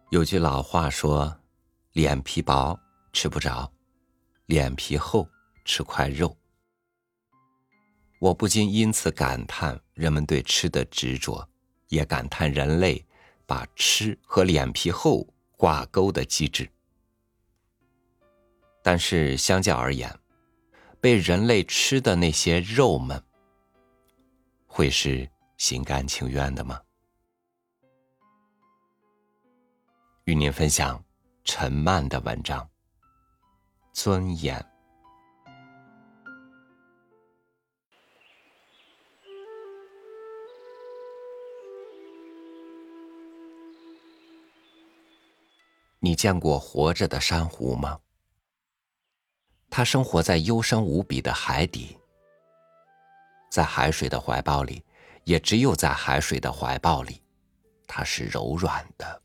有句老话说，脸皮薄吃不着，脸皮厚吃块肉。我不禁因此感叹人们对吃的执着，也感叹人类把吃和脸皮厚挂钩的机制。但是相较而言，被人类吃的那些肉们，会是心甘情愿的吗？与您分享陈漫的文章《尊严》。你见过活着的珊瑚吗？它生活在幽深无比的海底，在海水的怀抱里，也只有在海水的怀抱里，它是柔软的，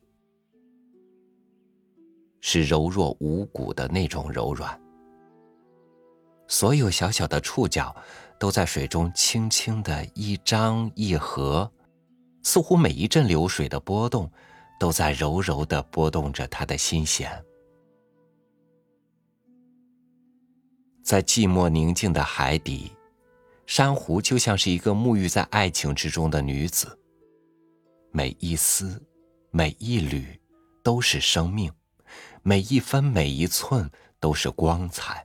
是柔弱无骨的那种柔软。所有小小的触角都在水中轻轻地一张一合，似乎每一阵流水的波动都在柔柔地拨动着它的心弦。在寂寞宁静的海底，珊瑚就像是一个沐浴在爱情之中的女子，每一丝每一缕都是生命，每一分每一寸都是光彩。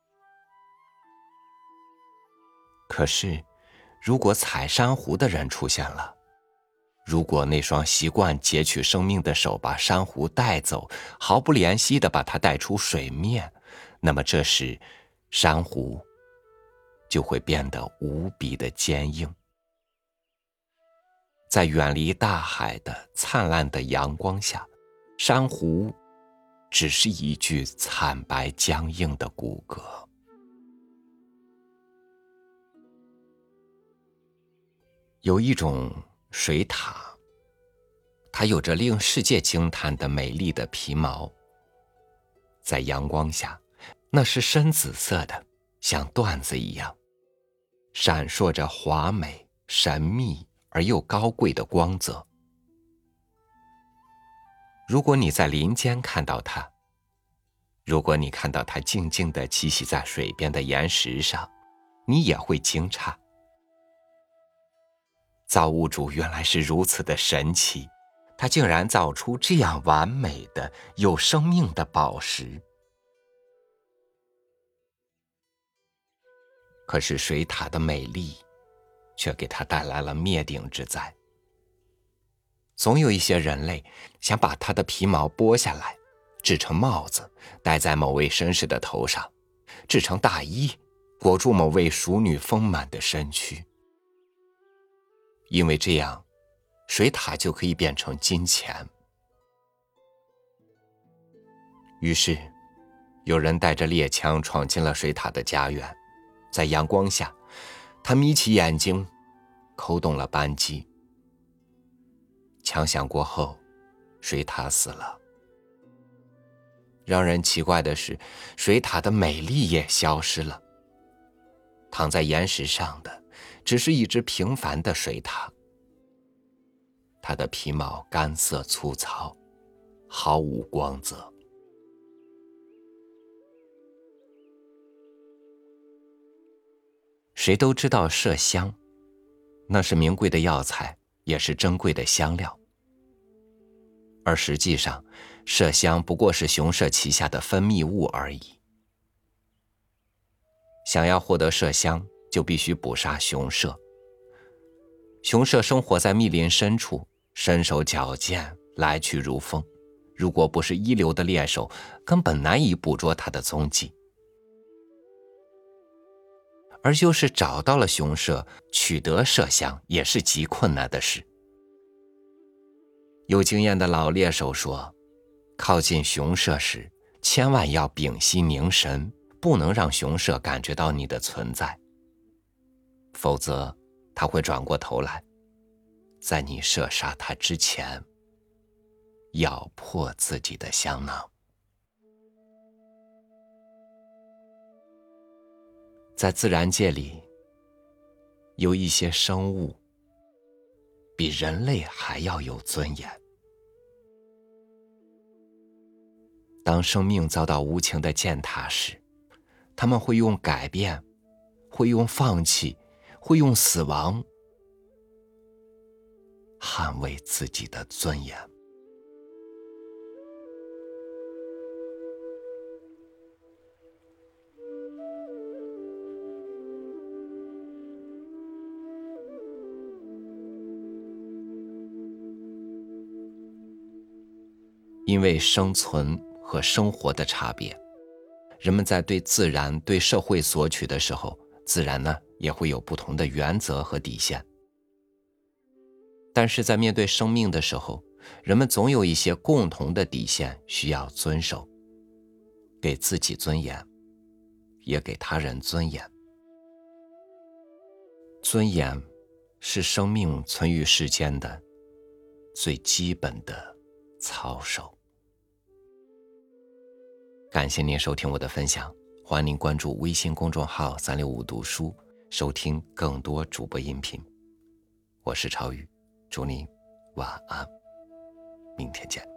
可是如果采珊瑚的人出现了，如果那双习惯截取生命的手把珊瑚带走，毫不怜惜地把它带出水面，那么这时珊瑚就会变得无比的坚硬。在远离大海的灿烂的阳光下，珊瑚只是一具惨白僵硬的骨骼。有一种水獭，它有着令世界惊叹的美丽的皮毛，在阳光下，那是深紫色的，像缎子一样，闪烁着华美、神秘而又高贵的光泽。如果你在林间看到它，如果你看到它静静地栖息在水边的岩石上，你也会惊诧。造物主原来是如此的神奇，他竟然造出这样完美的有生命的宝石。可是水獭的美丽却给他带来了灭顶之灾。总有一些人类想把它的皮毛剥下来，制成帽子戴在某位绅士的头上，制成大衣裹住某位淑女丰满的身躯。因为这样，水獭就可以变成金钱。于是有人带着猎枪闯进了水獭的家园，在阳光下，他眯起眼睛扣动了扳机。枪响过后，水獭死了。让人奇怪的是，水獭的美丽也消失了。躺在岩石上的只是一只平凡的水獭，它的皮毛干涩粗糙，毫无光泽。谁都知道麝香，那是名贵的药材，也是珍贵的香料。而实际上，麝香不过是雄麝旗下的分泌物而已。想要获得麝香，就必须捕杀雄麝。雄麝生活在密林深处，身手矫健，来去如风。如果不是一流的猎手，根本难以捕捉它的踪迹。而就是找到了雄麝，取得麝香也是极困难的事。有经验的老猎手说，靠近雄麝时，千万要屏息凝神，不能让雄麝感觉到你的存在，否则它会转过头来，在你射杀它之前，咬破自己的香囊。在自然界里，有一些生物比人类还要有尊严。 当生命遭到无情的践踏时，他们会用改变，会用放弃，会用死亡捍卫自己的尊严。因为生存和生活的差别，人们在对自然、对社会索取的时候，自然呢也会有不同的原则和底线。但是在面对生命的时候，人们总有一些共同的底线需要遵守，给自己尊严，也给他人尊严。尊严是生命存于世间的最基本的操守。感谢您收听我的分享，欢迎您关注微信公众号365读书，收听更多主播音频。我是超宇，祝您晚安，明天见。